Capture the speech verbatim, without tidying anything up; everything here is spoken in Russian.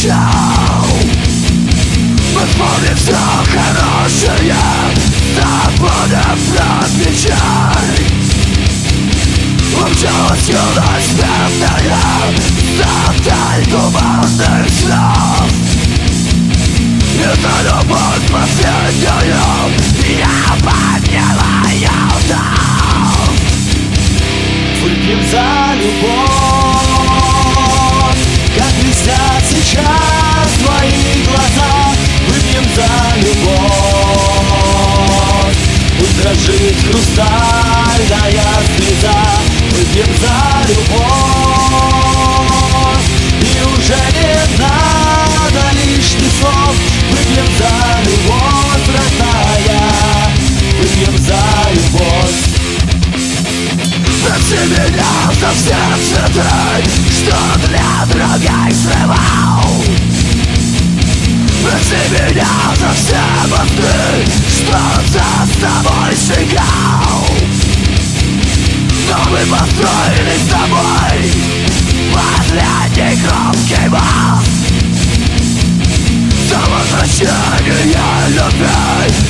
встречал. Мы вспомним все хорошее, забудем про печаль. Умчалась юность смертная за даль туманных снов. И за любовь последнюю я помилаю дом. Выпьем за любовь, как блестят сейчас твои глаза. Выпьем за любовь, пусть дрожит хрустальная слеза. Выпьем за любовь, и уже не надо лишних слов. Выпьем за любовь, родная, выпьем за любовь. Прости меня за все цветы, что для других срывал. Прости меня за все мосты, что за тобой сжигал. Но мы построили с тобой последний хрупкий мост за возвращение любви.